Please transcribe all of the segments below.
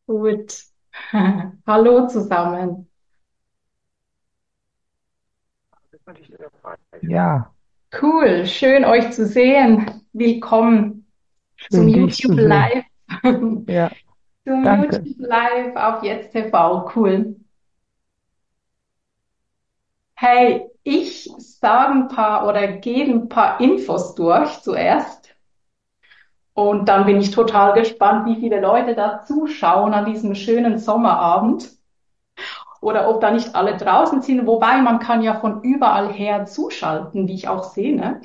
Gut. Hallo zusammen. Ja, Cool, schön euch zu sehen. Willkommen zum schön dich YouTube zu sehen. Live. Ja, Zum danke. YouTube Live auf Jetzt TV. Cool. Hey, ich sage ein paar oder gebe ein paar Infos durch zuerst. Und dann bin ich total gespannt, wie viele Leute da zuschauen an diesem schönen Sommerabend. Oder ob da nicht alle draußen sind. Wobei man kann ja von überall her zuschalten, wie ich auch sehe, ne?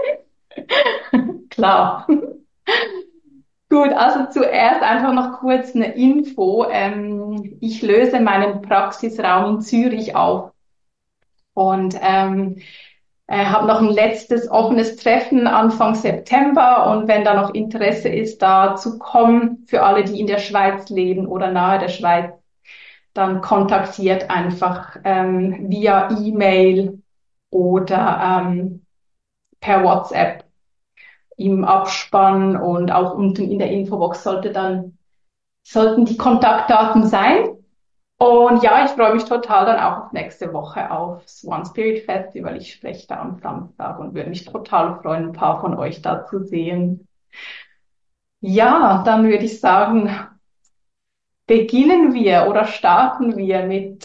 Klar. Gut, also zuerst einfach noch kurz eine Info. Ich löse meinen Praxisraum in Zürich auf und habe noch ein letztes offenes Treffen Anfang September. Und wenn da noch Interesse ist, da zu kommen, für alle, die in der Schweiz leben oder nahe der Schweiz, dann kontaktiert einfach via E-Mail oder per WhatsApp im Abspann, und auch unten in der Infobox sollten die Kontaktdaten sein. Und ja, ich freue mich total dann auch auf nächste Woche aufs One Spirit Festival. Ich spreche da am Samstag und würde mich total freuen, ein paar von euch da zu sehen. Ja, dann würde ich sagen, beginnen wir oder starten wir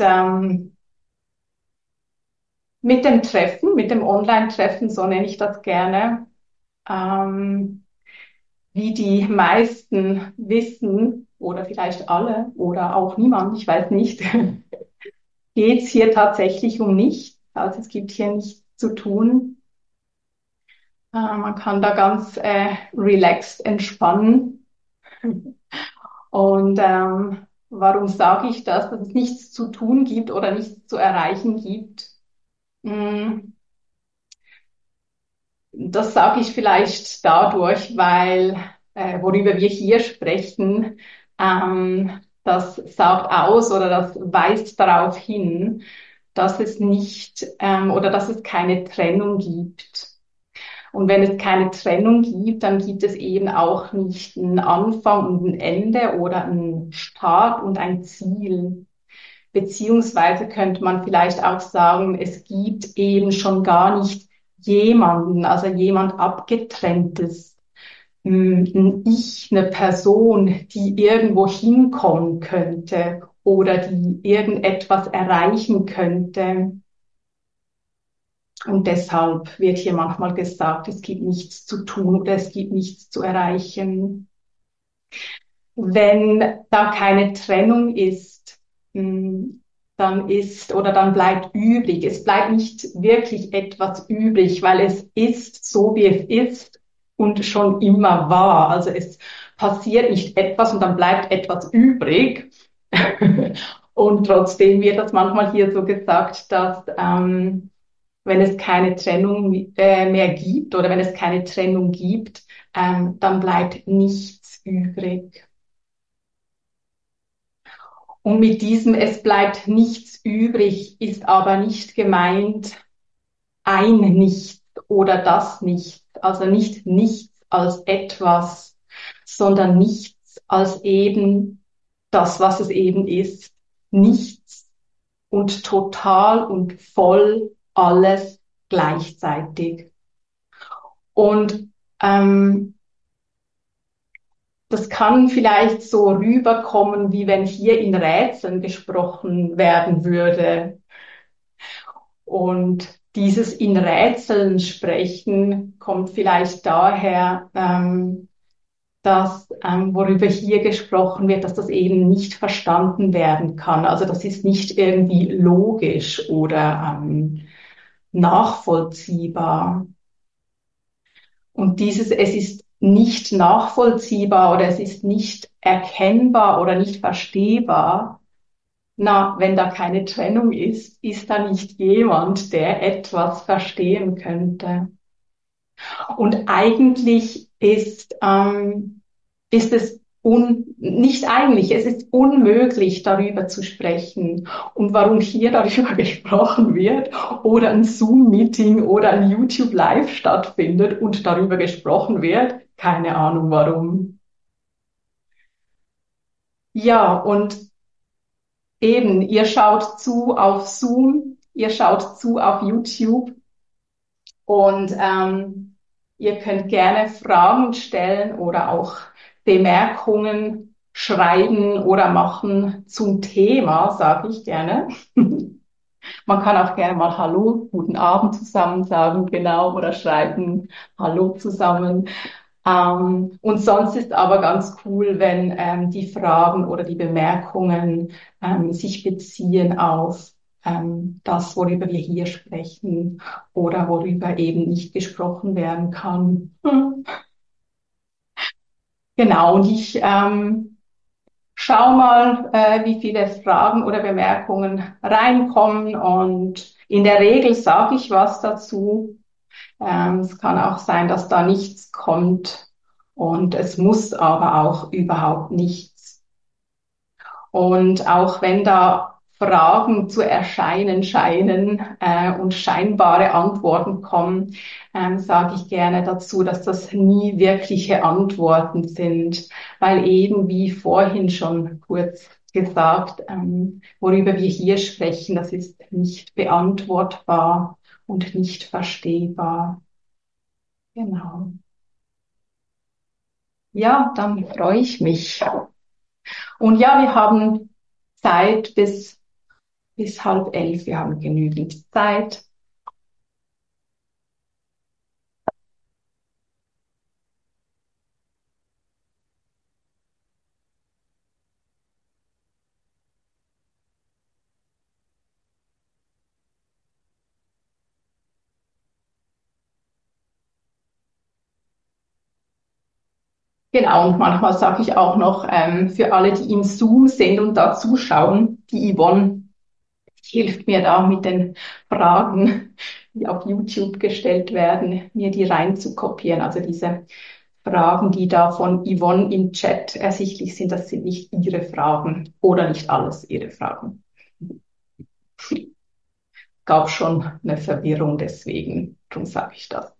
mit dem Treffen, mit dem Online-Treffen, so nenne ich das gerne. Ähm, Wie die meisten wissen, oder vielleicht alle, oder auch niemand, ich weiß nicht, geht es hier tatsächlich um nichts. Also es gibt hier nichts zu tun. Man kann da ganz relaxed entspannen. Und warum sage ich das, dass es nichts zu tun gibt oder nichts zu erreichen gibt? Mm, Das sage ich vielleicht dadurch, weil worüber wir hier sprechen, das sagt aus oder das weist darauf hin, dass es nicht oder dass es keine Trennung gibt. Und wenn es keine Trennung gibt, dann gibt es eben auch nicht einen Anfang und ein Ende oder einen Start und ein Ziel. Beziehungsweise könnte man vielleicht auch sagen, es gibt eben schon gar nicht jemanden, also jemand Abgetrenntes, ein Ich, eine Person, die irgendwo hinkommen könnte oder die irgendetwas erreichen könnte. Und deshalb wird hier manchmal gesagt, es gibt nichts zu tun oder es gibt nichts zu erreichen. Wenn da keine Trennung ist, mh, dann ist oder dann bleibt übrig. Es bleibt nicht wirklich etwas übrig, weil es ist so, wie es ist und schon immer war. Also es passiert nicht etwas und dann bleibt etwas übrig. Und trotzdem wird das manchmal hier so gesagt, dass wenn es keine Trennung mehr gibt oder wenn es keine Trennung gibt, dann bleibt nichts übrig. Und mit diesem "Es bleibt nichts übrig" ist aber nicht gemeint ein Nichts oder das Nichts, also nicht nichts als etwas, sondern nichts als eben das, was es eben ist. Nichts und total und voll alles gleichzeitig. Und ähm, das kann vielleicht so rüberkommen, wie wenn hier in Rätseln gesprochen werden würde. Und dieses in Rätseln sprechen kommt vielleicht daher, dass worüber hier gesprochen wird, dass das eben nicht verstanden werden kann. Also das ist nicht irgendwie logisch oder nachvollziehbar. Und es ist nicht nachvollziehbar oder es ist nicht erkennbar oder nicht verstehbar. Na, wenn da keine Trennung ist da nicht jemand, der etwas verstehen könnte. Und eigentlich ist es nicht eigentlich, es ist unmöglich, darüber zu sprechen. Und warum hier darüber gesprochen wird oder ein Zoom-Meeting oder ein YouTube-Live stattfindet und darüber gesprochen wird, keine Ahnung warum. Ja, und eben, ihr schaut zu auf Zoom, ihr schaut zu auf YouTube und ihr könnt gerne Fragen stellen oder auch Bemerkungen schreiben oder machen zum Thema, sage ich gerne. Man kann auch gerne mal Hallo, guten Abend zusammen sagen, genau, oder schreiben Hallo zusammen. Und sonst ist aber ganz cool, wenn die Fragen oder die Bemerkungen sich beziehen auf das, worüber wir hier sprechen oder worüber eben nicht gesprochen werden kann. Genau, und ich schau mal, wie viele Fragen oder Bemerkungen reinkommen und in der Regel sage ich was dazu. Es kann auch sein, dass da nichts kommt und es muss aber auch überhaupt nichts. Und auch wenn da Fragen zu erscheinen scheinen und scheinbare Antworten kommen, sage ich gerne dazu, dass das nie wirkliche Antworten sind, weil eben wie vorhin schon kurz gesagt, worüber wir hier sprechen, das ist nicht beantwortbar und nicht verstehbar. Genau. Ja, dann freue ich mich. Und ja, wir haben Zeit bis 10:30. Wir haben genügend Zeit. Genau, und manchmal sage ich auch noch, für alle, die im Zoom sind und da zuschauen, die Yvonne hilft mir da mit den Fragen, die auf YouTube gestellt werden, mir die rein zu kopieren. Also diese Fragen, die da von Yvonne im Chat ersichtlich sind, das sind nicht ihre Fragen oder nicht alles ihre Fragen. Gab schon eine Verwirrung deswegen, darum sage ich das.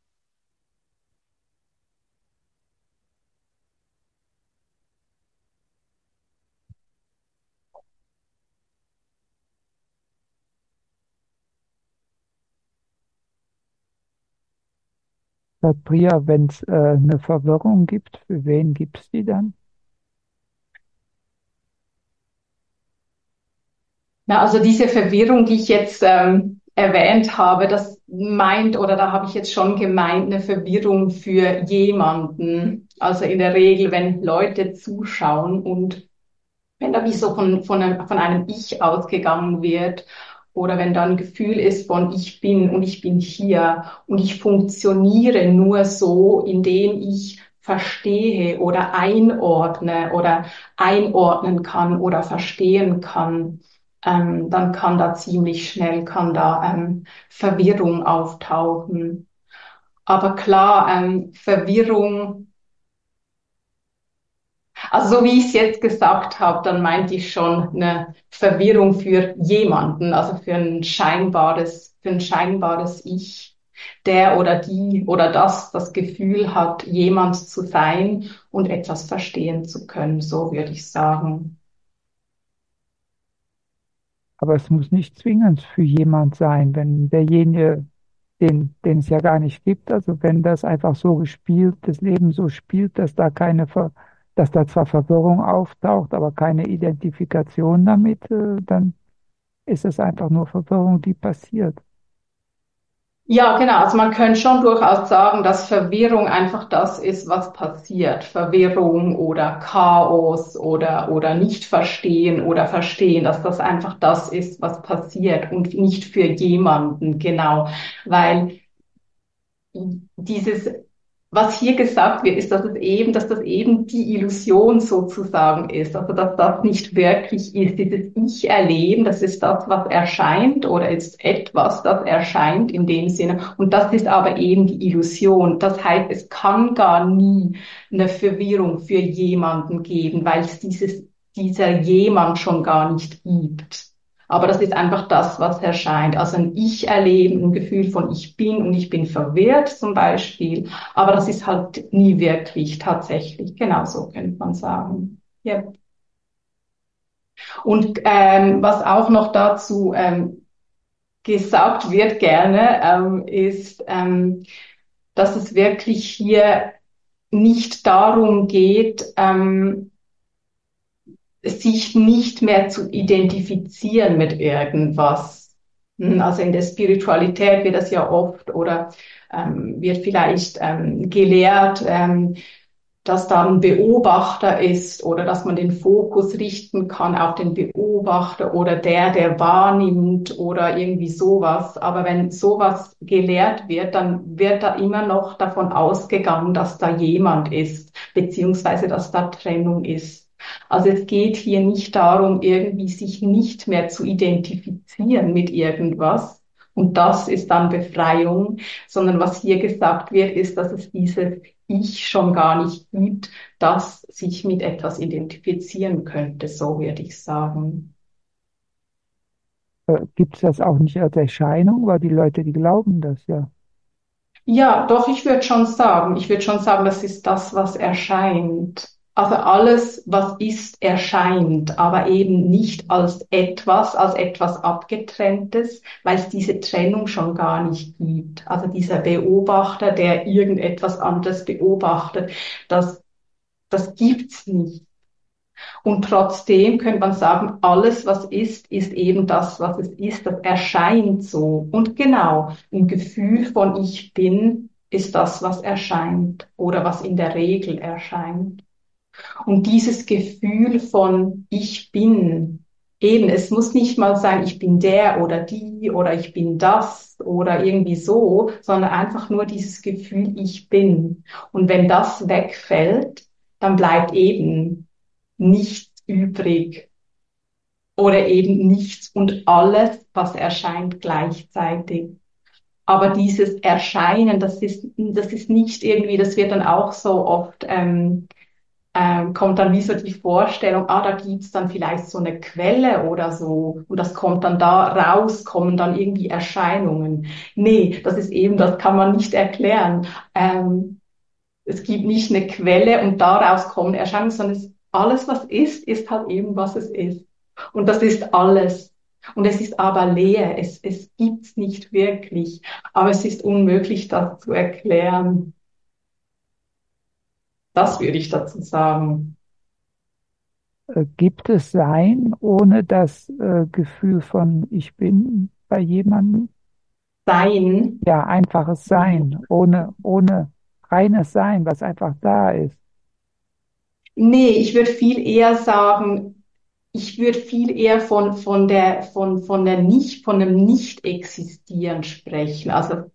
Priya, wenn es eine Verwirrung gibt, für wen gibt es die dann? Na, also diese Verwirrung, die ich jetzt erwähnt habe, das meint oder da habe ich jetzt schon gemeint, eine Verwirrung für jemanden. Also in der Regel, wenn Leute zuschauen und wenn da wie so von einem Ich ausgegangen wird oder wenn da ein Gefühl ist von ich bin und ich bin hier und ich funktioniere nur so, indem ich verstehe oder einordne oder einordnen kann oder verstehen kann, dann kann da ziemlich schnell kann da Verwirrung auftauchen. Aber klar, Verwirrung, also so wie ich es jetzt gesagt habe, dann meinte ich schon eine Verwirrung für jemanden, also für ein scheinbares Ich, der oder die oder das Gefühl hat, jemand zu sein und etwas verstehen zu können, so würde ich sagen. Aber es muss nicht zwingend für jemand sein, wenn derjenige, den es ja gar nicht gibt, also wenn das einfach so gespielt, das Leben so spielt, dass da zwar Verwirrung auftaucht, aber keine Identifikation damit, dann ist es einfach nur Verwirrung, die passiert. Ja, genau. Also man könnte schon durchaus sagen, dass Verwirrung einfach das ist, was passiert. Verwirrung oder Chaos oder nicht verstehen oder verstehen, dass das einfach das ist, was passiert und nicht für jemanden, genau. Weil dieses, was hier gesagt wird, ist, dass das eben die Illusion sozusagen ist. Also, dass das nicht wirklich ist. Dieses Ich-Erleben, das ist das, was erscheint oder ist etwas, das erscheint in dem Sinne. Und das ist aber eben die Illusion. Das heißt, es kann gar nie eine Verwirrung für jemanden geben, weil es dieser jemand schon gar nicht gibt. Aber das ist einfach das, was erscheint. Also ein Ich-Erleben, ein Gefühl von ich bin und ich bin verwirrt zum Beispiel. Aber das ist halt nie wirklich tatsächlich. Genau so könnte man sagen. Ja. Und was auch noch dazu gesagt wird gerne, ist, dass es wirklich hier nicht darum geht, sich nicht mehr zu identifizieren mit irgendwas. Also in der Spiritualität wird das ja oft oder wird vielleicht gelehrt, dass da ein Beobachter ist oder dass man den Fokus richten kann auf den Beobachter oder der wahrnimmt oder irgendwie sowas. Aber wenn sowas gelehrt wird, dann wird da immer noch davon ausgegangen, dass da jemand ist, beziehungsweise dass da Trennung ist. Also es geht hier nicht darum, irgendwie sich nicht mehr zu identifizieren mit irgendwas. Und das ist dann Befreiung, sondern was hier gesagt wird, ist, dass es dieses Ich schon gar nicht gibt, das sich mit etwas identifizieren könnte, so würde ich sagen. Gibt es das auch nicht als Erscheinung? Weil die Leute, die glauben das ja. Ja, doch, ich würde schon sagen, das ist das, was erscheint. Also alles, was ist, erscheint, aber eben nicht als etwas Abgetrenntes, weil es diese Trennung schon gar nicht gibt. Also dieser Beobachter, der irgendetwas anderes beobachtet, das, das gibt's nicht. Und trotzdem könnte man sagen, alles, was ist eben das, was es ist. Das erscheint so. Und genau, ein Gefühl von Ich bin ist das, was erscheint oder was in der Regel erscheint. Und dieses Gefühl von Ich bin, eben, es muss nicht mal sein, ich bin der oder die oder ich bin das oder irgendwie so, sondern einfach nur dieses Gefühl Ich bin. Und wenn das wegfällt, dann bleibt eben nichts übrig oder eben nichts und alles, was erscheint gleichzeitig. Aber dieses Erscheinen, das ist nicht irgendwie, das wird dann auch so oft, kommt dann wie so die Vorstellung, da gibt's dann vielleicht so eine Quelle oder so und das kommt dann da raus, kommen dann irgendwie Erscheinungen. Nee, das ist eben, das kann man nicht erklären. Es gibt nicht eine Quelle und daraus kommen Erscheinungen, sondern alles, was ist halt eben, was es ist. Und das ist alles. Und es ist aber leer. Es gibt's nicht wirklich. Aber es ist unmöglich, das zu erklären. Das würde ich dazu sagen. Gibt es Sein ohne das Gefühl von Ich bin bei jemandem? Sein. Ja, einfaches Sein, ohne reines Sein, was einfach da ist. Nee, ich würde viel eher sagen, ich würde viel eher von der nicht, von dem Nicht-Existieren sprechen. Also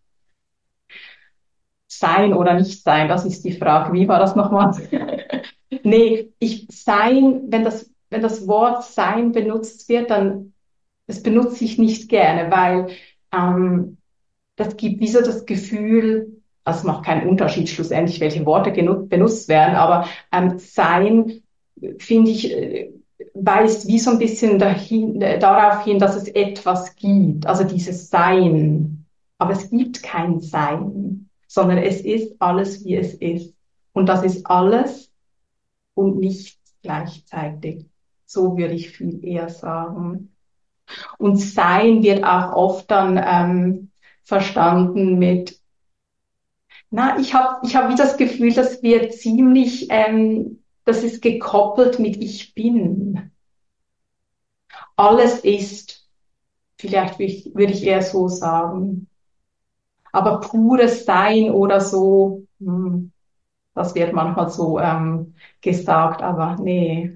sein oder nicht sein, das ist die Frage. Wie war das nochmal? Nee, wenn das Wort sein benutzt wird, dann, das benutze ich nicht gerne, weil das gibt wie so das Gefühl, also es macht keinen Unterschied schlussendlich, welche Worte benutzt werden, aber sein, finde ich, weist wie so ein bisschen darauf hin, dass es etwas gibt, also dieses Sein. Aber es gibt kein Sein, sondern es ist alles, wie es ist. Und das ist alles und nichts gleichzeitig. So würde ich viel eher sagen. Und Sein wird auch oft dann verstanden mit, ich hab wie das Gefühl, dass wir ziemlich, das ist gekoppelt mit Ich bin. Alles ist, vielleicht würde ich eher so sagen. Aber pures Sein oder so, das wird manchmal so gesagt, aber nee.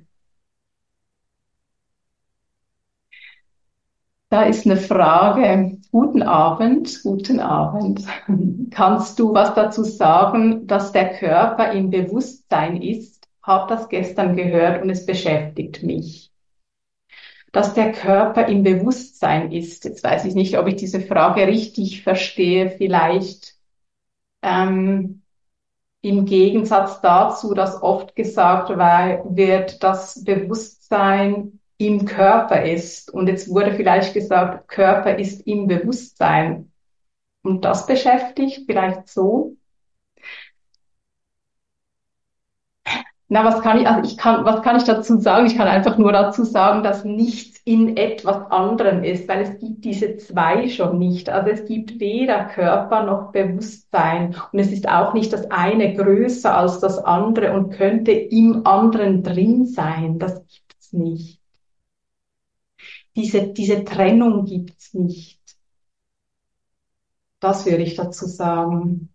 Da ist eine Frage. Guten Abend, guten Abend. Kannst du was dazu sagen, dass der Körper im Bewusstsein ist? Hab das gestern gehört und es beschäftigt mich. Dass der Körper im Bewusstsein ist. Jetzt weiß ich nicht, ob ich diese Frage richtig verstehe. Vielleicht im Gegensatz dazu, dass oft gesagt wird, dass Bewusstsein im Körper ist. Und jetzt wurde vielleicht gesagt, Körper ist im Bewusstsein. Und das beschäftigt vielleicht so. Na, was kann ich dazu sagen? Ich kann einfach nur dazu sagen, dass nichts in etwas anderem ist, weil es gibt diese zwei schon nicht. Also es gibt weder Körper noch Bewusstsein und es ist auch nicht das eine größer als das andere und könnte im anderen drin sein. Das gibt's nicht. Diese Trennung gibt's nicht. Das würde ich dazu sagen.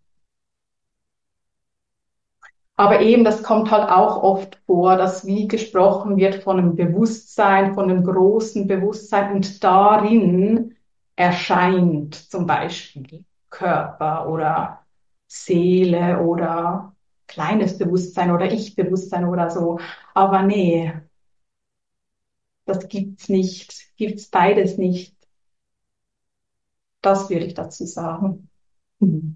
Aber eben, das kommt halt auch oft vor, dass wie gesprochen wird von einem Bewusstsein, von einem großen Bewusstsein und darin erscheint zum Beispiel Körper oder Seele oder kleines Bewusstsein oder Ich-Bewusstsein oder so. Aber nee, das gibt's nicht, gibt's beides nicht. Das würde ich dazu sagen. Mhm.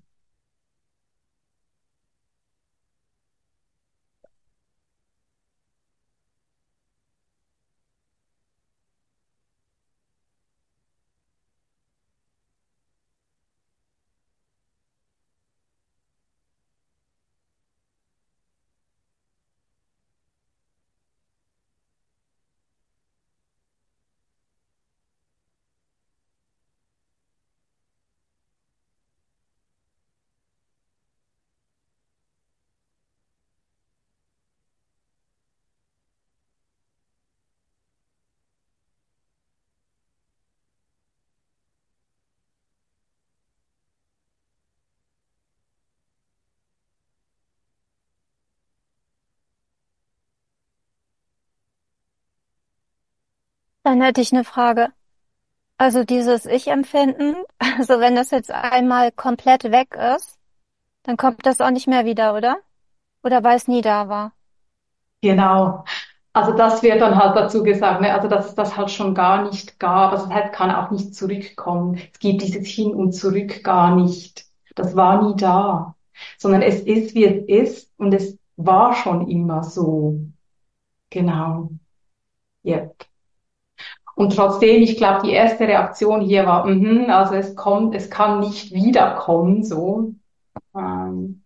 Dann hätte ich eine Frage. Also dieses Ich-Empfinden, also wenn das jetzt einmal komplett weg ist, dann kommt das auch nicht mehr wieder, oder? Oder weil es nie da war. Genau. Also das wird dann halt dazu gesagt, ne? Also dass es das halt schon gar nicht gab. Also es halt kann auch nicht zurückkommen. Es gibt dieses Hin und Zurück gar nicht. Das war nie da. Sondern es ist, wie es ist und es war schon immer so. Genau. Yep. Und trotzdem, ich glaube, die erste Reaktion hier war, also es kommt, es kann nicht wiederkommen, so. Ähm,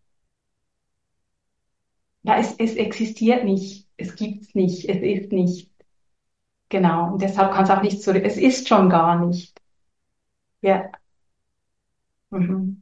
ja, es existiert nicht. Es gibt's nicht. Es ist nicht. Genau. Und deshalb kann es auch nicht zurück. Es ist schon gar nicht. Ja. Mhm.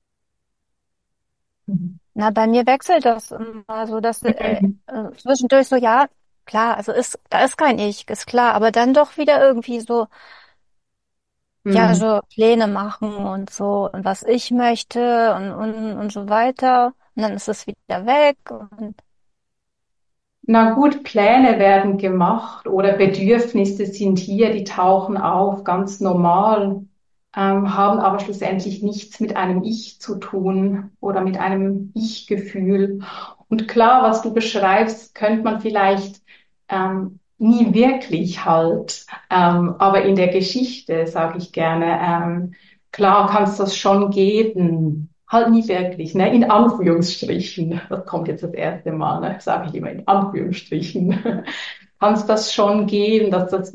Mhm. Na, bei mir wechselt das immer so, dass Mhm. zwischendurch so, ja, klar, also da ist kein Ich, ist klar, aber dann doch wieder irgendwie so, ja, Mhm. so Pläne machen und so und was ich möchte und so weiter. Und dann ist es wieder weg und Na gut, Pläne werden gemacht oder Bedürfnisse sind hier, die tauchen auf, ganz normal, haben aber schlussendlich nichts mit einem Ich zu tun oder mit einem Ich-Gefühl. Und klar, was du beschreibst, könnte man vielleicht nie wirklich halt, aber in der Geschichte, sage ich gerne, klar kann es das schon geben. Halt nie wirklich, ne? In Anführungsstrichen. Das kommt jetzt das erste Mal, ne? Sage ich immer in Anführungsstrichen. Kann es das schon geben, dass das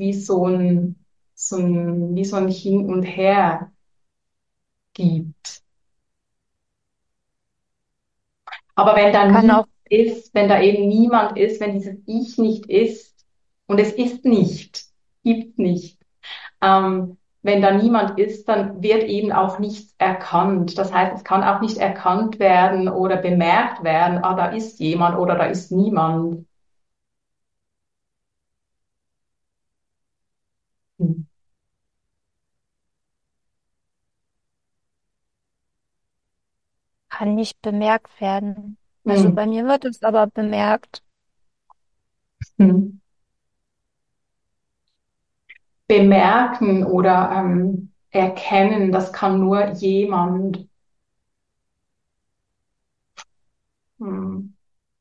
wie so ein Hin und Her gibt. Aber wenn da kann niemand auch, ist, wenn da eben niemand ist, wenn dieses Ich nicht ist, und es ist nicht, gibt nicht, wenn da niemand ist, dann wird eben auch nichts erkannt. Das heißt, es kann auch nicht erkannt werden oder bemerkt werden, ah, da ist jemand oder da ist niemand. Hm. kann nicht bemerkt werden. Also Hm. bei mir wird es aber bemerkt. Hm. Bemerken oder erkennen, das kann nur jemand. Hm.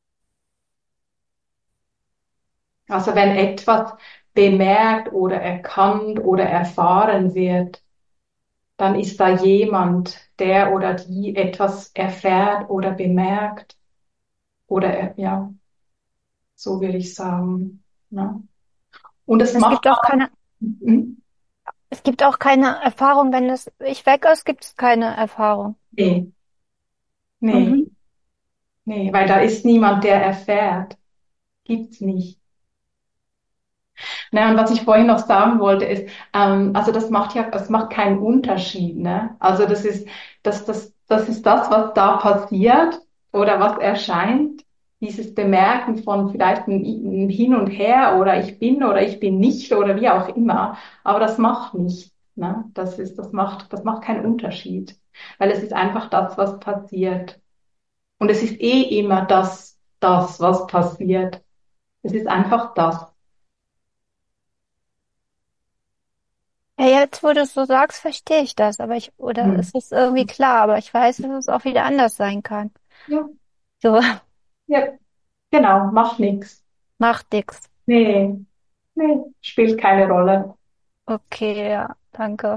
Also wenn etwas bemerkt oder erkannt oder erfahren wird, dann ist da jemand, der oder die etwas erfährt oder bemerkt oder ja, so will ich sagen. Ja. Und es Es macht gibt auch keine, hm, es gibt auch keine Erfahrung, wenn das Ich weg ist, gibt es keine Erfahrung. nee, nee, Mhm. nee, weil da ist niemand, der erfährt. Gibt's nicht. Ne, und was ich vorhin noch sagen wollte, ist, also das macht keinen Unterschied, ne? Also das ist das, was da passiert oder was erscheint. Dieses Bemerken von vielleicht ein Hin und Her oder ich bin nicht oder wie auch immer. Aber das macht nichts, ne? Das macht keinen Unterschied. Weil es ist einfach das, was passiert. Und es ist eh immer was passiert. Es ist einfach das. Ja, jetzt, wo du es so sagst, verstehe ich das, aber oder Hm. ist es irgendwie klar, aber ich weiß, dass es auch wieder anders sein kann. Ja, So, ja, genau, macht nichts. macht nix. Nee, nee, spielt keine Rolle. Okay, ja, danke.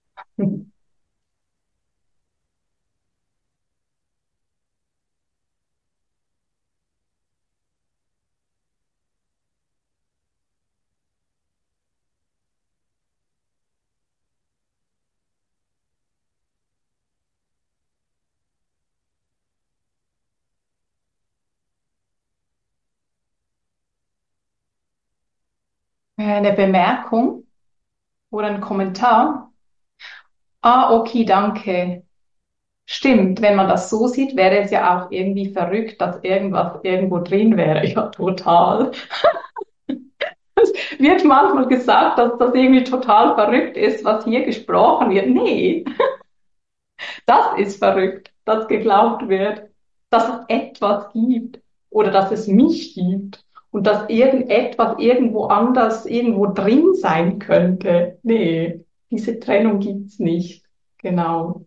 Eine Bemerkung oder ein Kommentar. Ah, okay, danke. Stimmt, wenn man das so sieht, wäre es ja auch irgendwie verrückt, dass irgendwas irgendwo drin wäre. Ja, total. Es wird manchmal gesagt, dass das irgendwie total verrückt ist, was hier gesprochen wird. Nee, das ist verrückt, dass geglaubt wird, dass es etwas gibt oder dass es mich gibt und dass irgendetwas irgendwo anders irgendwo drin sein könnte. Nee, diese Trennung gibt's nicht. Genau.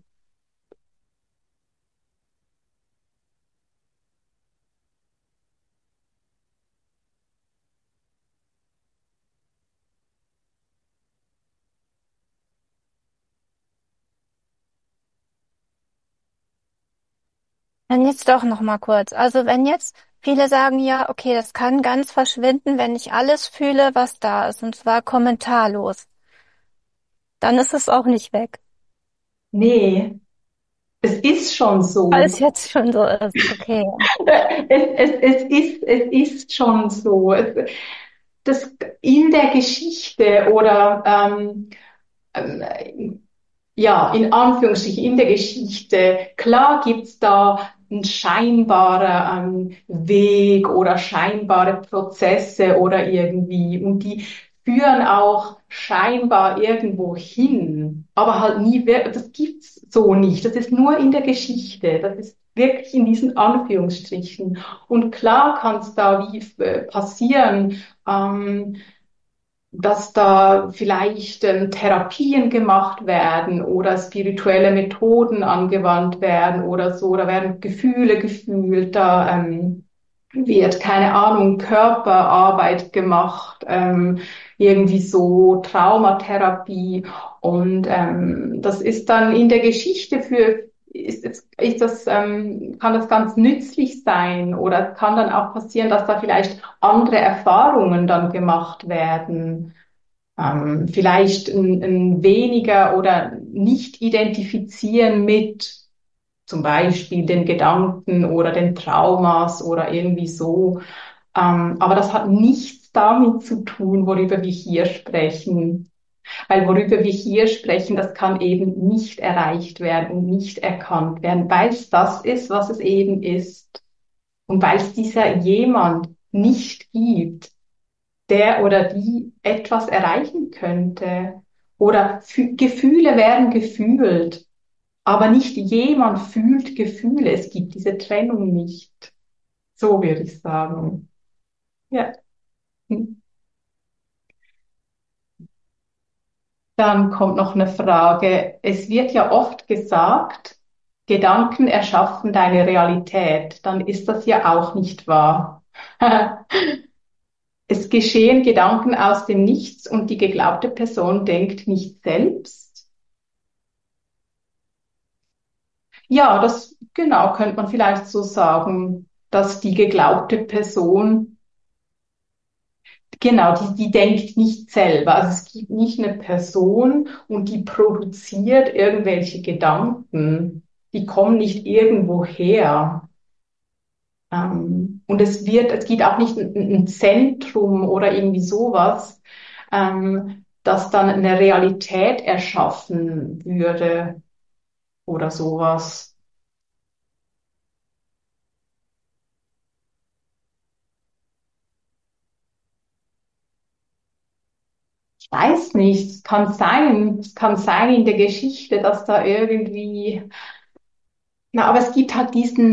Dann jetzt doch noch mal kurz. Also wenn jetzt viele sagen, ja, okay, das kann ganz verschwinden, wenn ich alles fühle, was da ist, und zwar kommentarlos, dann ist es auch nicht weg. Nee, es ist schon Weil so. es jetzt schon so ist. Okay. Es ist schon so. Das in der Geschichte oder ja, in Anführungsstrichen in der Geschichte, klar gibt's da einen scheinbaren Weg oder scheinbare Prozesse oder irgendwie und die führen auch scheinbar irgendwo hin, aber halt nie, das gibt's so nicht. Das ist nur in der Geschichte. Das ist wirklich in diesen Anführungsstrichen. Und klar kann es da wie passieren, dass da vielleicht Therapien gemacht werden oder spirituelle Methoden angewandt werden oder so, da werden Gefühle gefühlt, da wird, keine Ahnung, Körperarbeit gemacht, irgendwie so Traumatherapie und das ist dann in der Geschichte kann das ganz nützlich sein oder es kann dann auch passieren, dass da vielleicht andere Erfahrungen dann gemacht werden. Vielleicht ein weniger oder nicht identifizieren mit zum Beispiel den Gedanken oder den Traumas oder irgendwie so. Aber das hat nichts damit zu tun, worüber wir hier sprechen. Weil worüber wir hier sprechen, das kann eben nicht erreicht werden und nicht erkannt werden, weil es das ist, was es eben ist. Und weil es dieser jemand nicht gibt, der oder die etwas erreichen könnte. Oder Gefühle werden gefühlt, aber nicht jemand fühlt Gefühle. Es gibt diese Trennung nicht. So würde ich sagen. Ja. Dann kommt noch eine Frage. Es wird ja oft gesagt, Gedanken erschaffen deine Realität. Dann ist das ja auch nicht wahr. Es geschehen Gedanken aus dem Nichts und die geglaubte Person denkt nicht selbst. Ja, das genau könnte man vielleicht so sagen, dass die geglaubte Person, genau, die denkt nicht selber. Also es gibt nicht eine Person und die produziert irgendwelche Gedanken. Die kommen nicht irgendwo her. Und es gibt auch nicht ein Zentrum oder irgendwie sowas, das dann eine Realität erschaffen würde oder sowas. Ich weiß nicht, es kann sein in der Geschichte, dass da irgendwie, na, aber es gibt halt diesen,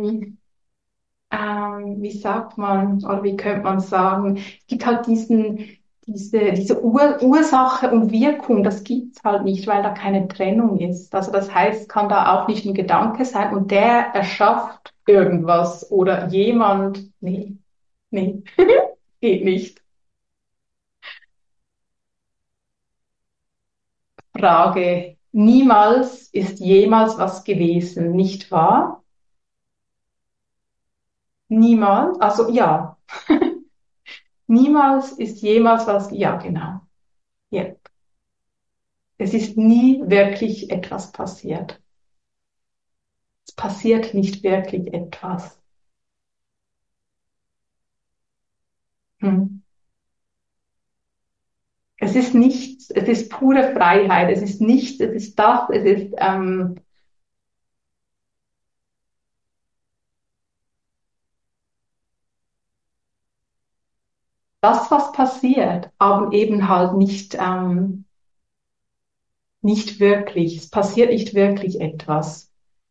wie sagt man, oder wie könnte man sagen, es gibt halt diese Ursache und Wirkung, das gibt's halt nicht, weil da keine Trennung ist. Also das heißt, es kann da auch nicht ein Gedanke sein und der erschafft irgendwas oder jemand, nee, nee, geht nicht. Frage, niemals ist jemals was gewesen, nicht wahr? Niemals, also ja, niemals ist jemals was, ja, genau. Ja. Es ist nie wirklich etwas passiert. Es passiert nicht wirklich etwas. Hm. Es ist nichts, es ist pure Freiheit, es ist nichts, es ist das, es ist das, was passiert, aber eben halt nicht wirklich. Es passiert nicht wirklich etwas.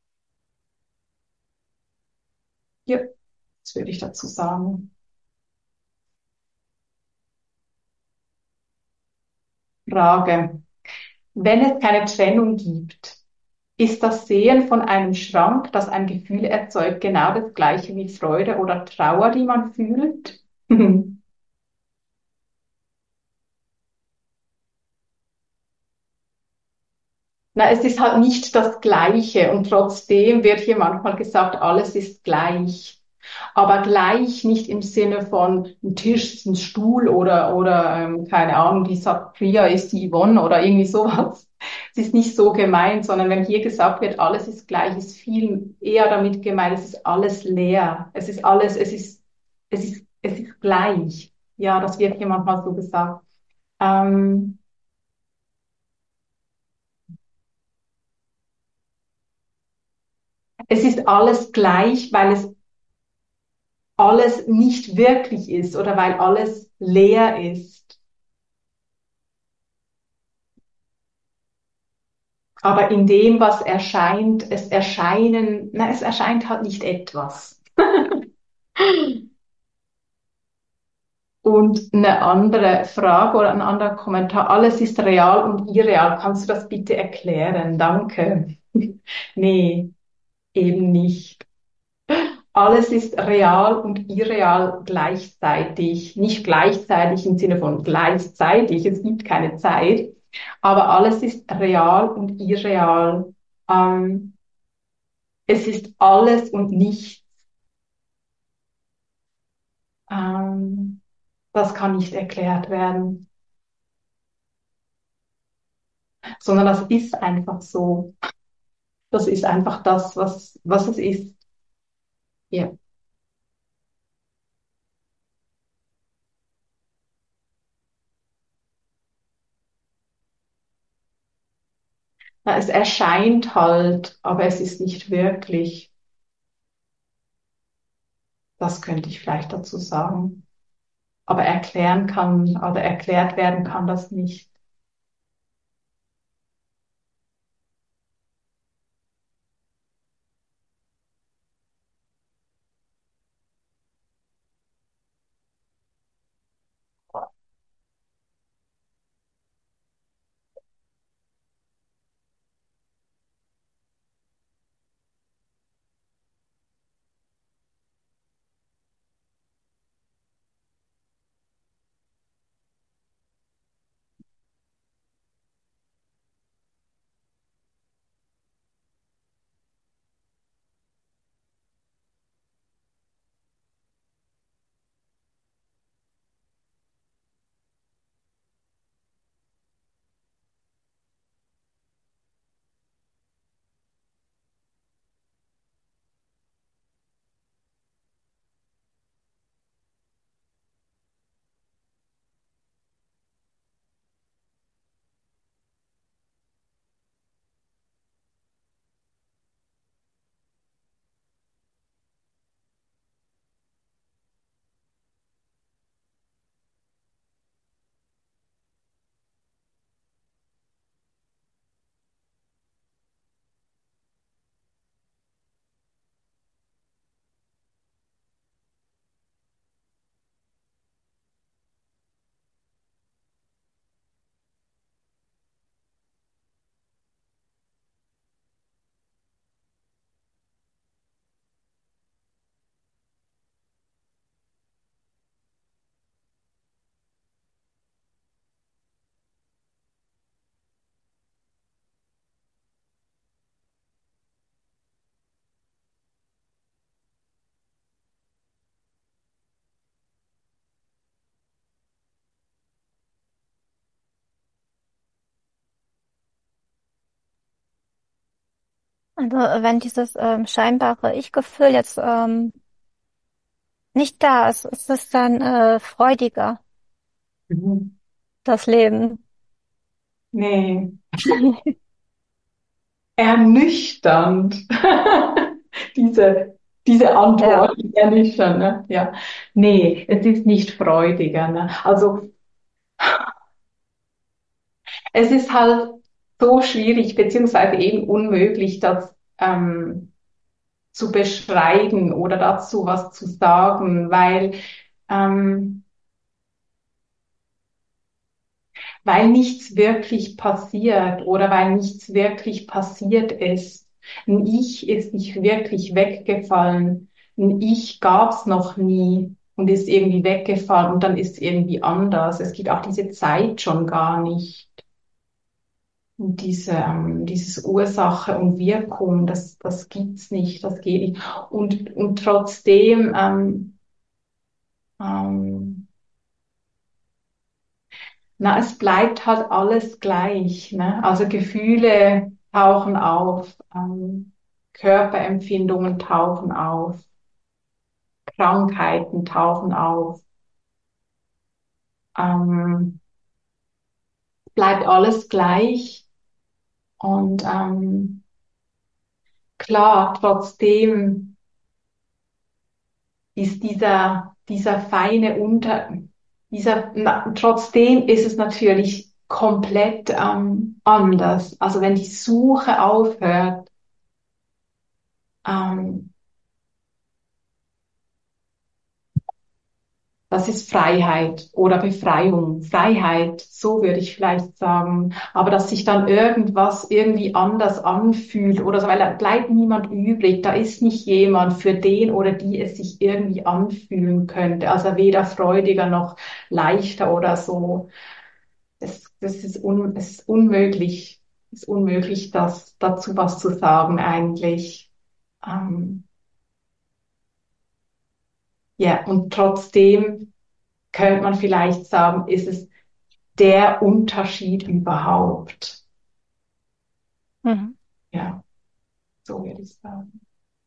Ja, das würde ich dazu sagen. Frage. Wenn es keine Trennung gibt, ist das Sehen von einem Schrank, das ein Gefühl erzeugt, genau das gleiche wie Freude oder Trauer, die man fühlt? Na, es ist halt nicht das Gleiche und trotzdem wird hier manchmal gesagt, alles ist gleich. Aber gleich nicht im Sinne von ein Tisch, ein Stuhl oder keine Ahnung, die Priya ist die Yvonne oder irgendwie sowas. Es ist nicht so gemeint, sondern wenn hier gesagt wird, alles ist gleich, ist viel eher damit gemeint, es ist alles leer. Es ist alles, es ist gleich. Ja, das wird hier manchmal so gesagt. Ähm, Es ist alles gleich, weil es alles nicht wirklich ist oder weil alles leer ist. Aber in dem, was erscheint, es erscheint halt nicht etwas. Und eine andere Frage oder ein anderer Kommentar, alles ist real und irreal. Kannst du das bitte erklären? Danke. Nee, eben nicht. Alles ist real und irreal gleichzeitig. Nicht gleichzeitig im Sinne von gleichzeitig, es gibt keine Zeit, aber alles ist real und irreal. Ähm, Es ist alles und nichts. Ähm, Das kann nicht erklärt werden, sondern das ist einfach so. Das ist einfach das, was es ist. Ja. Na, es erscheint halt, aber es ist nicht wirklich. Das könnte ich vielleicht dazu sagen. Aber erklären kann oder erklärt werden kann das nicht. Also wenn dieses scheinbare Ich-Gefühl jetzt nicht da ist, ist es dann freudiger, Mhm. das Leben. Nee, ernüchternd. Diese, diese Ja. Antwort ist ernüchternd, ne? Ja. Nee, es ist nicht freudiger, ne? Also, es ist halt so schwierig, beziehungsweise eben unmöglich, das zu beschreiben oder dazu was zu sagen, ähm, weil nichts wirklich passiert oder weil nichts wirklich passiert ist. Ein Ich ist nicht wirklich weggefallen. Ein Ich gab's noch nie und ist irgendwie weggefallen und dann ist es irgendwie anders. Es gibt auch diese Zeit schon gar nicht. Und dieses Ursache und Wirkung, das gibt's nicht, das geht nicht. Und trotzdem, ähm, na, es bleibt halt alles gleich, ne? Also Gefühle tauchen auf, Körperempfindungen tauchen auf, Krankheiten tauchen auf, ähm, bleibt alles gleich und klar, trotzdem ist dieser feine trotzdem ist es natürlich komplett anders. Also wenn die Suche aufhört, ähm, das ist Freiheit oder Befreiung. Freiheit, so würde ich vielleicht sagen. Aber dass sich dann irgendwas irgendwie anders anfühlt oder so, weil da bleibt niemand übrig. Da ist nicht jemand, für den oder die es sich irgendwie anfühlen könnte. Also weder freudiger noch leichter oder so. Es ist unmöglich. Es ist unmöglich, dazu was zu sagen eigentlich. Ähm, ja, und trotzdem könnte man vielleicht sagen, ist es der Unterschied überhaupt. Mhm. Ja, so würde ich sagen.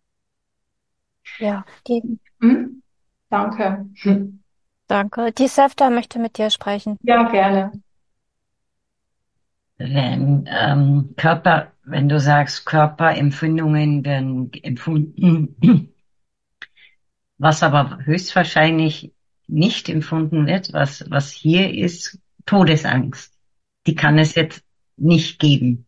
Ja, die, Hm? Danke. Hm. danke. Die Sefta möchte mit dir sprechen. Ja, gerne. Wenn Körper, wenn du sagst, Körperempfindungen werden empfunden, was aber höchstwahrscheinlich nicht empfunden wird, was hier ist, Todesangst. Die kann es jetzt nicht geben.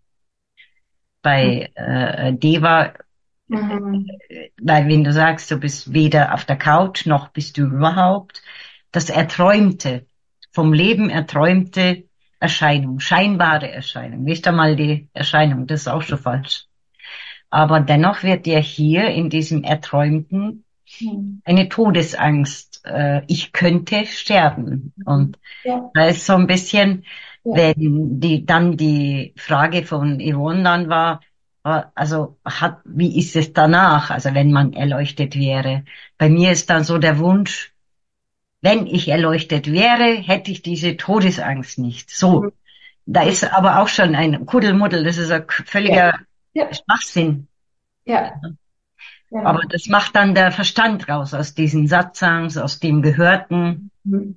Bei Deva, Mhm. weil wenn du sagst, du bist weder auf der Couch noch bist du überhaupt, das Erträumte, vom Leben erträumte Erscheinung, scheinbare Erscheinung, nicht einmal die Erscheinung, das ist auch schon falsch. Aber dennoch wird dir hier in diesem Erträumten Mhm. eine Todesangst, ich könnte sterben. Und Ja, da ist so ein bisschen, ja. wenn dann die Frage von Yvonne dann war, also wie ist es danach, also wenn man erleuchtet wäre? Bei mir ist dann so der Wunsch, wenn ich erleuchtet wäre, hätte ich diese Todesangst nicht. Mhm. So. Da ist aber auch schon ein Kuddelmuddel, das ist ein Ja, völliger ja, Schwachsinn. ja, Aber genau. das macht dann der Verstand raus aus diesen Satsangs, aus dem Gehörten. Mhm.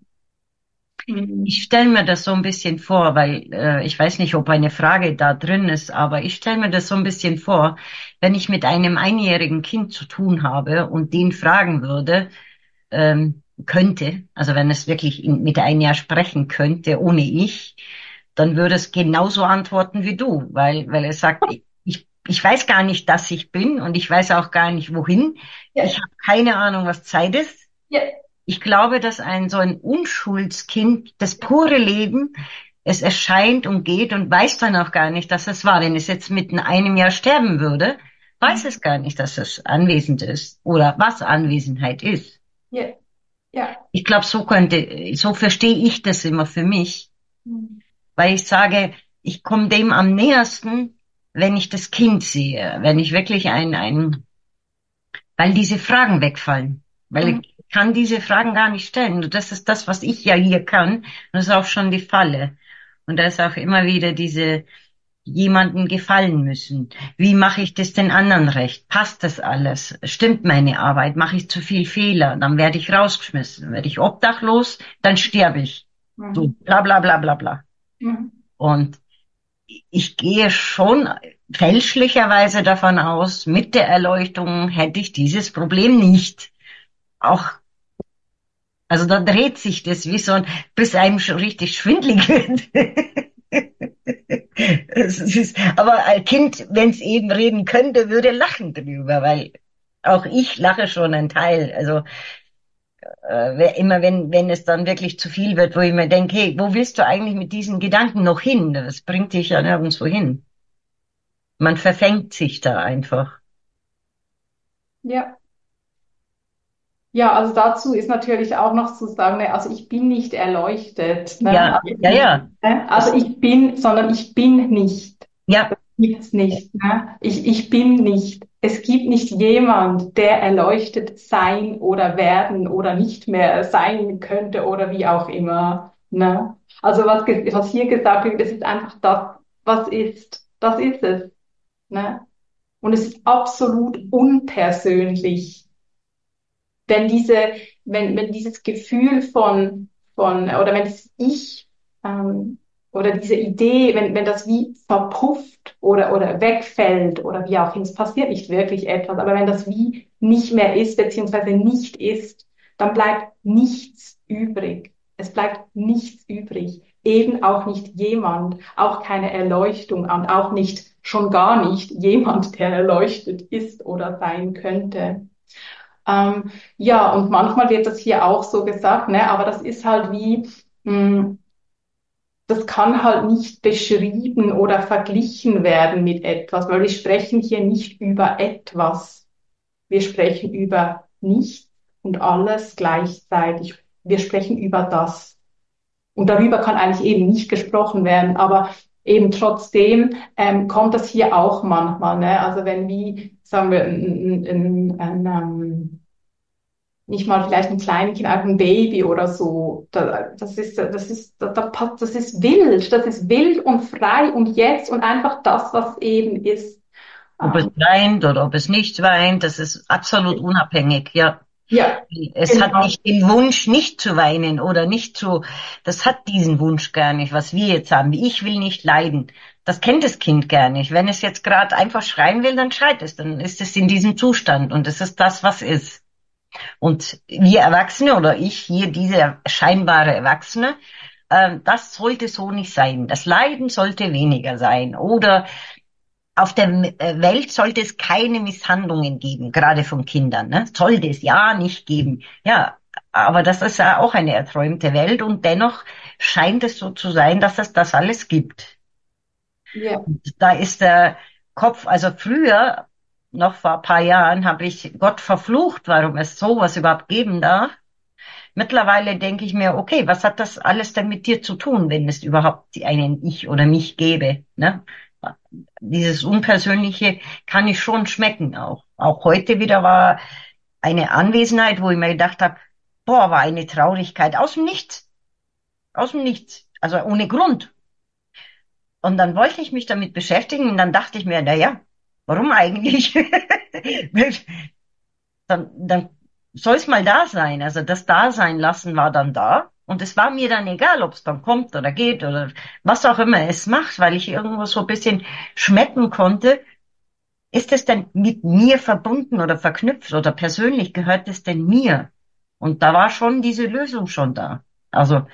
Ich Mhm. stelle mir das so ein bisschen vor, weil ich weiß nicht, ob eine Frage da drin ist, aber ich stelle mir das so ein bisschen vor, wenn ich mit einem einjährigen Kind zu tun habe und den fragen würde, könnte, also wenn es wirklich mit ein Jahr sprechen könnte, ohne ich, dann würde es genauso antworten wie du, weil es sagt, ich weiß gar nicht, dass ich bin und ich weiß auch gar nicht, wohin. Ich Ja, habe keine Ahnung, was Zeit ist. ja, Ich glaube, dass so ein Unschuldskind, das pure Leben, es erscheint und geht und weiß dann auch gar nicht, dass es war. Wenn es jetzt mitten einem Jahr sterben würde, weiß es gar nicht, dass es anwesend ist oder was Anwesenheit ist. ja, ja. Ich glaube, so verstehe ich das immer für mich, Mhm. weil ich sage, ich komme dem am nähersten, wenn ich das Kind sehe, wenn ich wirklich weil diese Fragen wegfallen, weil Mhm. ich kann diese Fragen gar nicht stellen. Und das ist das, was ich ja hier kann. Und das ist auch schon die Falle. Und da ist auch immer wieder jemandem gefallen müssen. Wie mache ich das den anderen recht? Passt das alles? Stimmt meine Arbeit? Mache ich zu viel Fehler? Dann werde ich rausgeschmissen. Werde ich obdachlos, dann sterbe ich. So, Mhm. bla bla bla bla bla. Mhm. Und ich gehe schon fälschlicherweise davon aus, mit der Erleuchtung hätte ich dieses Problem nicht. Auch, also da dreht sich das wie so ein, bis einem schon richtig schwindelig wird. Aber ein Kind, wenn es eben reden könnte, würde lachen drüber, weil auch ich lache schon ein Teil. Also immer wenn es dann wirklich zu viel wird, wo ich mir denke, hey, wo willst du eigentlich mit diesen Gedanken noch hin? Das bringt dich ja nirgendwo hin. Man verfängt sich da einfach. Ja. Ja, also dazu ist natürlich auch noch zu sagen, ne, also ich bin nicht erleuchtet, ne? Ja, ja, ja. Also ich bin, sondern ich bin nicht. Ja, Gibt's nicht, ne? Ich bin nicht. Es gibt nicht jemand, der erleuchtet sein oder werden oder nicht mehr sein könnte oder wie auch immer, ne? Also was hier gesagt wird, das ist einfach das, was ist. Das ist es, ne? Und es ist absolut unpersönlich, wenn wenn dieses Gefühl oder wenn das Ich, oder diese Idee, wenn das wie verpufft oder wegfällt oder wie auch immer, es passiert nicht wirklich etwas, aber wenn das wie nicht mehr ist, beziehungsweise nicht ist, dann bleibt nichts übrig. Es bleibt nichts übrig. Eben auch nicht jemand, auch keine Erleuchtung und auch nicht, schon gar nicht jemand, der erleuchtet ist oder sein könnte. Ja, und manchmal wird das hier auch so gesagt, ne, aber das ist halt wie, mh, das kann halt nicht beschrieben oder verglichen werden mit etwas, weil wir sprechen hier nicht über etwas. Wir sprechen über nichts und alles gleichzeitig. Wir sprechen über das. Und darüber kann eigentlich eben nicht gesprochen werden, aber eben trotzdem kommt das hier auch manchmal, ne? Also wenn wie, sagen wir, nicht mal vielleicht ein Kleinkind, einfach ein Baby oder so. Das ist wild. Das ist wild und frei und jetzt und einfach das, was eben ist. ob es Ähm, weint oder ob es nicht weint, das ist absolut unabhängig, ja. ja, Es hat genau. nicht den Wunsch, nicht zu weinen oder nicht zu, das hat diesen Wunsch gar nicht, was wir jetzt haben. Ich will nicht leiden. Das kennt das Kind gar nicht. Wenn es jetzt gerade einfach schreien will, dann schreit es. Dann ist es in diesem Zustand und es ist das, was ist. Und wir Erwachsene oder ich hier, diese scheinbare Erwachsene, das sollte so nicht sein. Das Leiden sollte weniger sein. Oder auf der Welt sollte es keine Misshandlungen geben, gerade von Kindern. Ne? Sollte es ja nicht geben. Ja, aber das ist ja auch eine erträumte Welt und dennoch scheint es so zu sein, dass es das alles gibt. Ja, Da ist der Kopf, also früher, noch vor ein paar Jahren, habe ich Gott verflucht, warum es sowas überhaupt geben darf. Mittlerweile denke ich mir, okay, was hat das alles denn mit dir zu tun, wenn es überhaupt einen Ich oder mich gäbe? Ne? Dieses Unpersönliche kann ich schon schmecken auch. Auch heute wieder war eine Anwesenheit, wo ich mir gedacht habe, boah, war eine Traurigkeit aus dem Nichts. Aus dem Nichts. Also ohne Grund. Und dann wollte ich mich damit beschäftigen und dann dachte ich mir, na ja, warum eigentlich? Dann soll es mal da sein. Also das Dasein lassen war dann da. Und es war mir dann egal, ob es dann kommt oder geht oder was auch immer es macht, weil ich irgendwo so ein bisschen schmecken konnte, ist es denn mit mir verbunden oder verknüpft oder persönlich gehört es denn mir? Und da war schon diese Lösung schon da. Also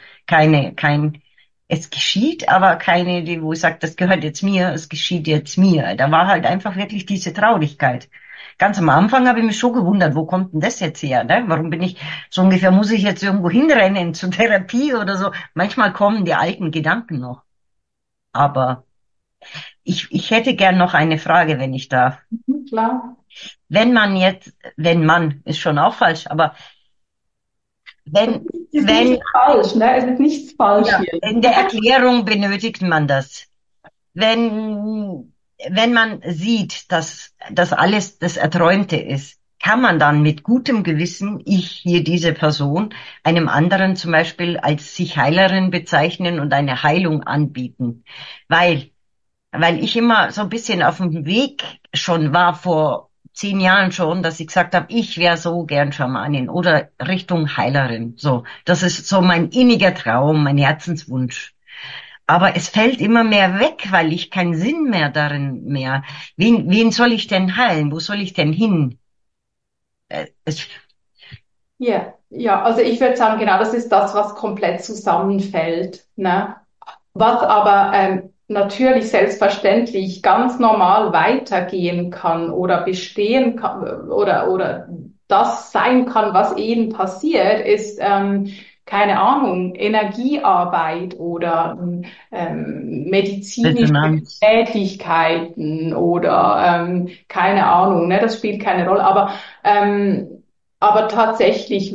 es geschieht, aber keine, die, wo ich sage, das gehört jetzt mir, es geschieht jetzt mir. Da war halt einfach wirklich diese Traurigkeit. Ganz am Anfang habe ich mich schon gewundert, wo kommt denn das jetzt her? Ne? Warum bin ich so ungefähr, muss ich jetzt irgendwo hinrennen zur Therapie oder so? Manchmal kommen die alten Gedanken noch. Aber ich hätte gern noch eine Frage, wenn ich darf. klar. Wenn man, ist schon auch falsch, aber wenn, Es ist wenn, nichts falsch, ne? Es ist nichts falsch ja, hier. in der Erklärung benötigt man das. Wenn man sieht, dass das alles das Erträumte ist, kann man dann mit gutem Gewissen, ich hier diese Person, einem anderen zum Beispiel als sich Heilerin bezeichnen und eine Heilung anbieten. Weil weil ich immer so ein bisschen auf dem Weg schon war, vor 10 Jahren schon, dass ich gesagt habe, ich wäre so gern Schamanin oder Richtung Heilerin. So, das ist so mein inniger Traum, mein Herzenswunsch. Aber es fällt immer mehr weg, weil ich keinen Sinn mehr darin mehr. Wen soll ich denn heilen? Wo soll ich denn hin? Es, Ja, ja, also ich würde sagen, genau, das ist das, was komplett zusammenfällt, ne? Was aber natürlich selbstverständlich ganz normal weitergehen kann oder bestehen kann oder das sein kann, was eben passiert, ist keine Ahnung, Energiearbeit oder medizinische Resonanz. Tätigkeiten oder keine Ahnung, ne, das spielt keine Rolle. Aber tatsächlich,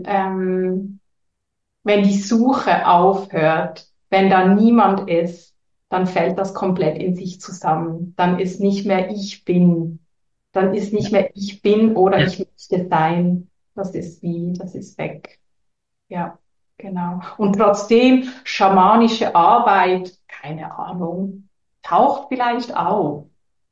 wenn die Suche aufhört, wenn da niemand ist, dann fällt das komplett in sich zusammen. Dann ist nicht mehr ich bin. Dann ist nicht mehr ich bin oder Ja. ich möchte sein. Das ist weg. Ja, genau. Und trotzdem, schamanische Arbeit, keine Ahnung, taucht vielleicht auf.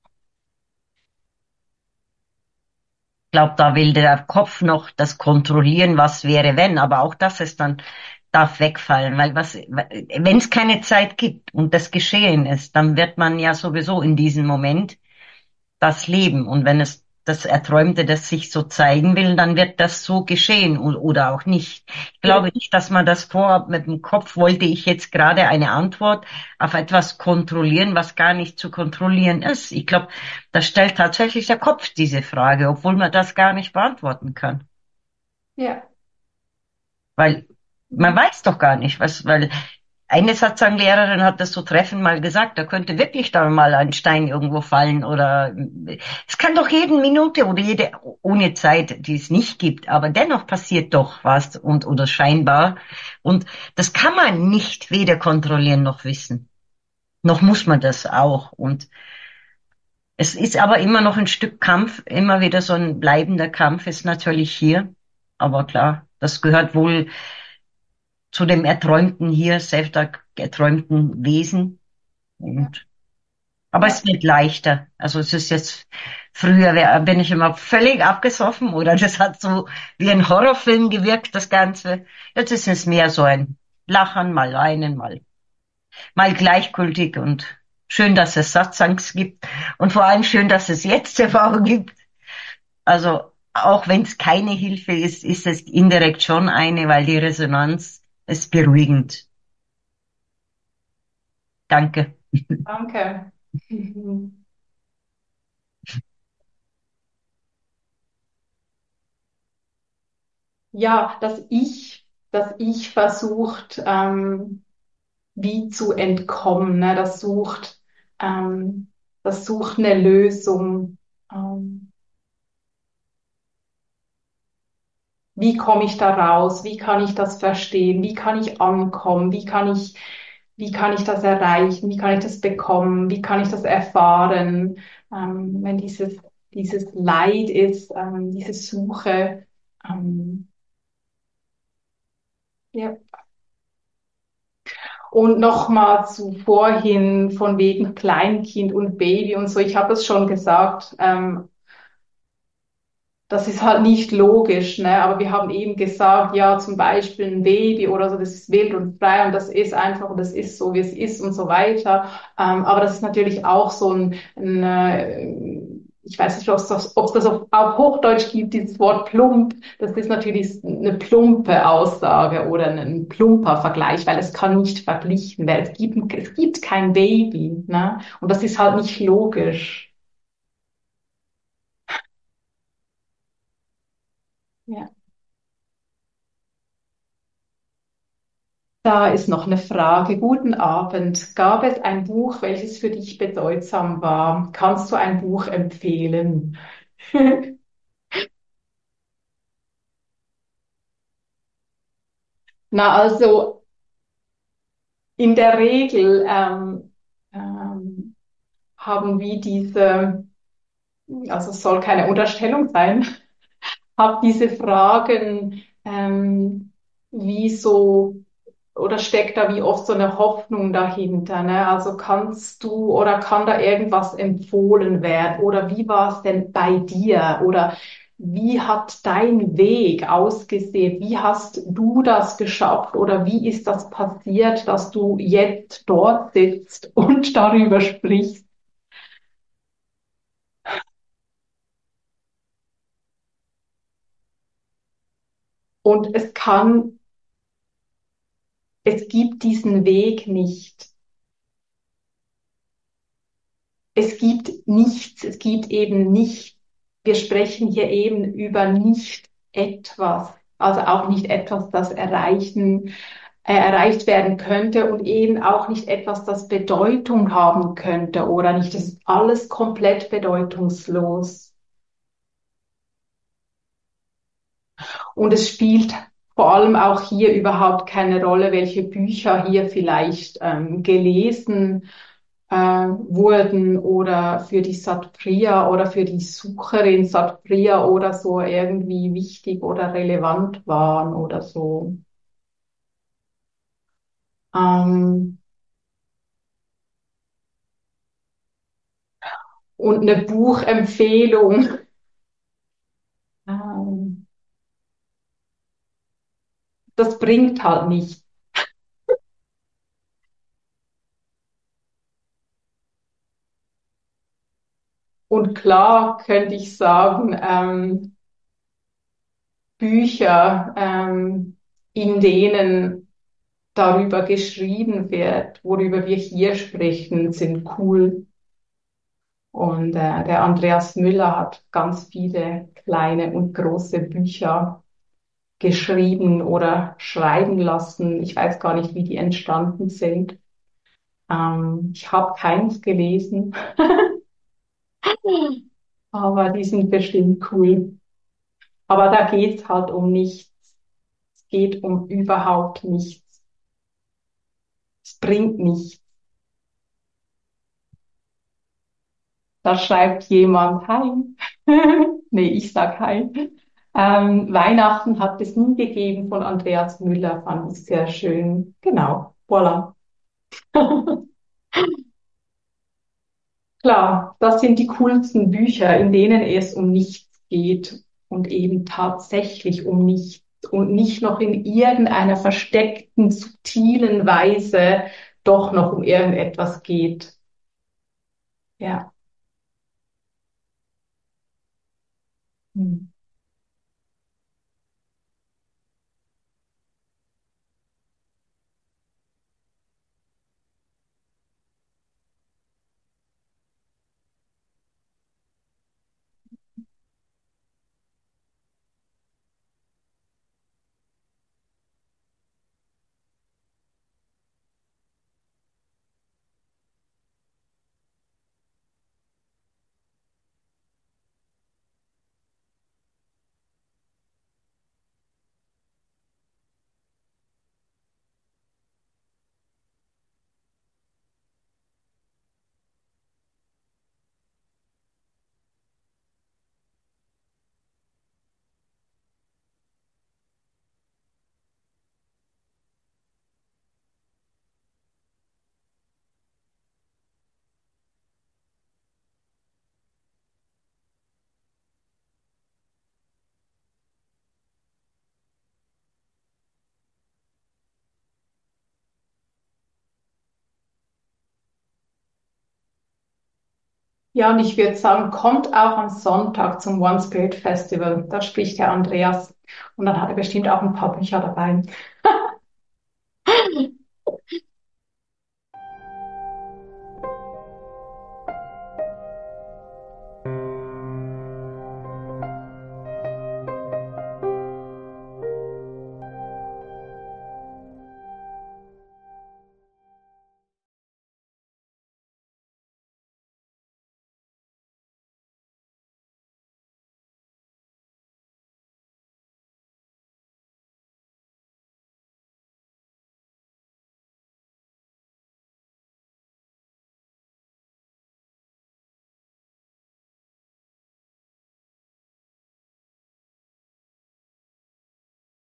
Glaube, da will der Kopf noch das kontrollieren, was wäre, wenn. Aber auch das ist dann, darf wegfallen, weil wenn es keine Zeit gibt und das geschehen ist, dann wird man ja sowieso in diesem Moment das leben. Und wenn es das Erträumte, das sich so zeigen will, dann wird das so geschehen oder auch nicht. Ich Ja, glaube nicht, dass man das vorhat. Mit dem Kopf wollte ich jetzt gerade eine Antwort auf etwas kontrollieren, was gar nicht zu kontrollieren ist. Ich glaube, das stellt tatsächlich der Kopf diese Frage, obwohl man das gar nicht beantworten kann. ja. Weil man weiß doch gar nicht, weil eine Satzanglehrerin hat das so treffend mal gesagt, da könnte wirklich da mal ein Stein irgendwo fallen oder es kann doch jede Minute oder jede ohne Zeit, die es nicht gibt, aber dennoch passiert doch was und oder scheinbar und das kann man nicht weder kontrollieren noch wissen. Noch muss man das auch und es ist aber immer noch ein Stück Kampf, immer wieder so ein bleibender Kampf ist natürlich hier, aber klar, das gehört wohl zu dem erträumten hier, selbst erträumten Wesen. Ja, Und, aber ja. es wird leichter. Also es ist jetzt, früher bin ich immer völlig abgesoffen oder das hat so wie ein Horrorfilm gewirkt, das Ganze. Jetzt ist es mehr so ein Lachen, mal weinen, mal gleichgültig und schön, dass es Satsangs gibt und vor allem schön, dass es jetzt TV gibt. Also auch wenn es keine Hilfe ist, ist es indirekt schon eine, weil die Resonanz ist beruhigend. Danke. Danke. Mhm. Ja, dass ich versucht, wie zu entkommen, ne? Das sucht eine Lösung. Ähm, Wie komme ich da raus? Wie kann ich das verstehen? Wie kann ich ankommen? Wie kann ich das erreichen? Wie kann ich das bekommen? Wie kann ich das erfahren? Wenn dieses Leid ist, diese Suche, ähm, ja. Und nochmal zu vorhin von wegen Kleinkind und Baby und so. Ich habe es schon gesagt, das ist halt nicht logisch, ne? Aber wir haben eben gesagt, ja, zum Beispiel ein Baby oder so, das ist wild und frei und das ist einfach und das ist so, wie es ist und so weiter. Aber das ist natürlich auch so ich weiß nicht, ob es das auf Hochdeutsch gibt, dieses Wort plump. Das ist natürlich eine plumpe Aussage oder ein plumper Vergleich, weil es kann nicht verglichen werden. Es gibt kein Baby, ne? Und das ist halt nicht logisch. Ja. Da ist noch eine Frage. Guten Abend. Gab es ein Buch, welches für dich bedeutsam war? Kannst du ein Buch empfehlen? Na, also in der Regel haben wir also es soll keine Unterstellung sein, habe diese Fragen, wie so oder steckt da wie oft so eine Hoffnung dahinter, ne? Also kannst du oder kann da irgendwas empfohlen werden? Oder wie war es denn bei dir? Oder wie hat dein Weg ausgesehen? Wie hast du das geschafft? Oder wie ist das passiert, dass du jetzt dort sitzt und darüber sprichst? Und es gibt diesen Weg nicht. Es gibt nichts, es gibt eben nicht, wir sprechen hier eben über nicht etwas, also auch nicht etwas, das erreicht werden könnte und eben auch nicht etwas, das Bedeutung haben könnte oder nicht. Das ist alles komplett bedeutungslos. Und es spielt vor allem auch hier überhaupt keine Rolle, welche Bücher hier vielleicht gelesen wurden oder für die Sattriya oder für die Sucherin Sattriya oder so irgendwie wichtig oder relevant waren oder so. Ähm, und eine Buchempfehlung, ähm, das bringt halt nicht. Und klar könnte ich sagen, Bücher, in denen darüber geschrieben wird, worüber wir hier sprechen, sind cool. Und der Andreas Müller hat ganz viele kleine und große Bücher geschrieben oder schreiben lassen. Ich weiß gar nicht, wie die entstanden sind. Ich habe keins gelesen, aber die sind bestimmt cool. Aber da geht's halt um nichts. Es geht um überhaupt nichts. Es bringt nichts. Da schreibt jemand, hi. Nee, ich sag hi. Weihnachten hat es nie gegeben von Andreas Müller, fand ich sehr schön. Genau, voilà. Klar, das sind die coolsten Bücher, in denen es um nichts geht und eben tatsächlich um nichts und nicht noch in irgendeiner versteckten, subtilen Weise doch noch um irgendetwas geht. Ja. Hm. Ja, und ich würde sagen, kommt auch am Sonntag zum One Spirit Festival. Da spricht der Andreas und dann hat er bestimmt auch ein paar Bücher dabei.